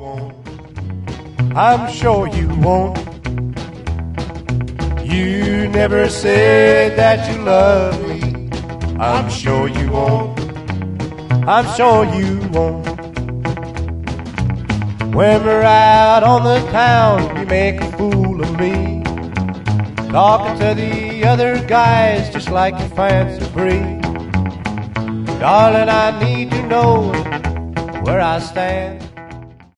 won't. I'm sure you won't. You never said that you love me. I'm sure you won't. I'm sure you won't. When we're out on the town, you make a fool of me, talking to the other guys just like you fancy free. Darling, I need to know where I stand.